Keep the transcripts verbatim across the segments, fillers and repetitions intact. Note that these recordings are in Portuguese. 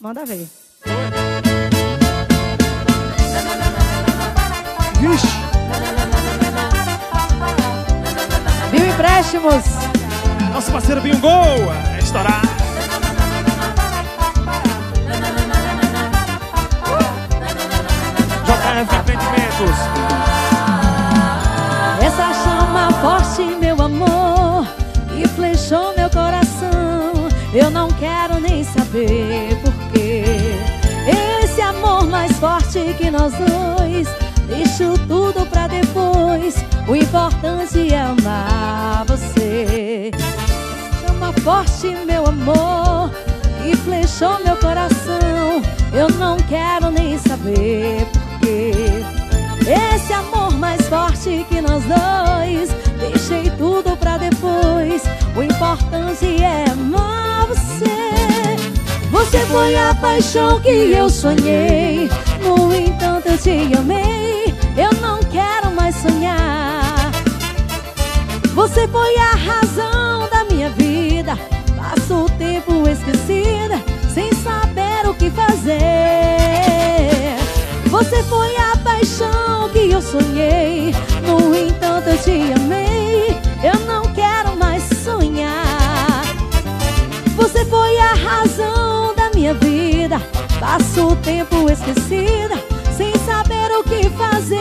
Manda ver. Vixe. Viu Empréstimos? Nosso parceiro Binho Gol. É estourar. J F Empreendimentos. Essa chama forte, meu amor, que flechou meu coração, eu não quero nem saber porquê. Esse amor mais forte que nós dois, deixo tudo pra depois, o importante é amar você. Chama forte, meu amor, que flechou meu coração, eu não quero nem saber porquê. Esse amor mais forte que nós dois, deixei tudo pra depois, o importante é amar você. Você foi a paixão que eu sonhei, no entanto eu te amei, eu não quero mais sonhar. Você foi a razão da minha vida, passo o tempo esquecida, sem saber o que fazer. Você foi a paixão que eu sonhei, no entanto eu te amei, eu não quero mais sonhar. Você foi a razão da minha vida, passo o tempo esquecida, sem saber o que fazer.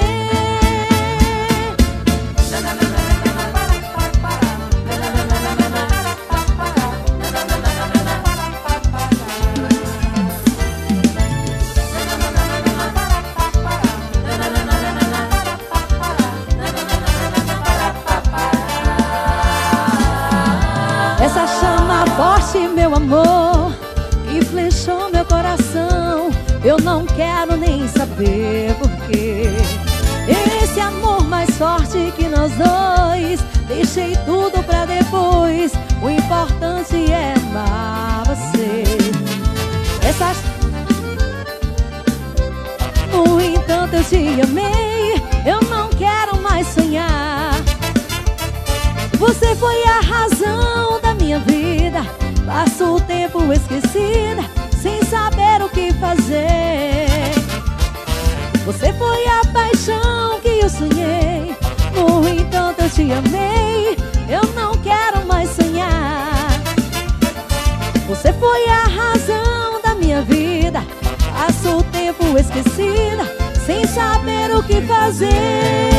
Essa chama forte, meu amor, que flechou meu coração, eu não quero nem saber porquê. Esse amor mais forte que nós dois, deixei tudo pra depois, o importante é amar você. Essa... No entanto eu te amei, eu não quero mais sonhar. Você foi a razão da minha vida, passo o tempo esquecida, sem saber o que fazer. Você foi a paixão que eu sonhei, no entanto eu te amei, eu não quero mais sonhar. Você foi a razão da minha vida, passo o tempo esquecida, sem saber o que fazer.